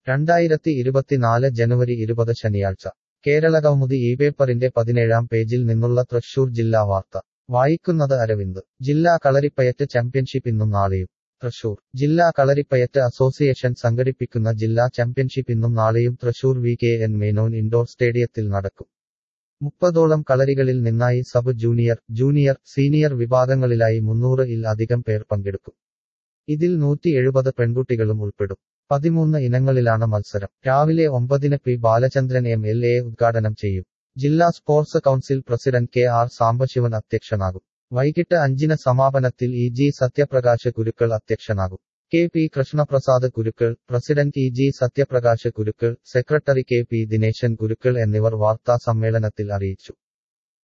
2024 ജനുവരി 20 ശനിയാഴ്ച കേരളകൗമുദി ഈ പേപ്പറിന്റെ 17-ാം പേജിൽ നിന്നുള്ള തൃശൂർ ജില്ലാ വാർത്ത വായിക്കുന്നത് അരവിന്ദ്. ജില്ലാ കളരിപ്പയറ്റ് ചാമ്പ്യൻഷിപ്പ് ഇന്നും നാളെയും. തൃശൂർ ജില്ലാ കളരിപ്പയറ്റ് അസോസിയേഷൻ സംഘടിപ്പിക്കുന്ന ജില്ലാ ചാമ്പ്യൻഷിപ്പ് ഇന്നും നാളെയും തൃശൂർ വി.കെ.എൻ. മേനോൻ ഇൻഡോർ സ്റ്റേഡിയത്തിൽ നടക്കും. 30ഓളം കളരികളിൽ നിന്നായി സബ് ജൂനിയർ, ജൂനിയർ, സീനിയർ വിഭാഗങ്ങളിലായി 300-ൽ അധികം പേർ പങ്കെടുക്കും. ഇതിൽ 170 പെൺകുട്ടികളും ഉൾപ്പെടും. 13 ഇനങ്ങളിലാണ് മത്സരം. രാവിലെ 9-ന് പി. ബാലചന്ദ്രൻ എം.എൽ.എ. ഉദ്ഘാടനം ചെയ്യും. ജില്ലാ sports council president K R. Sambasivan അധ്യക്ഷനാകും. വൈകിട്ട് 5-ന് സമാപനത്തിൽ ഇ.ജി. സത്യപ്രകാശ് ഗുരുക്കൾ അധ്യക്ഷനാകും. K P. Krishnaprasad Gurukkal, president E G. Satyaprakash Gurukkal, secretary K P. Dineshan Gurukkal എന്നിവർ വാർത്താ സമ്മേളനത്തിൽ അറിയിച്ചു.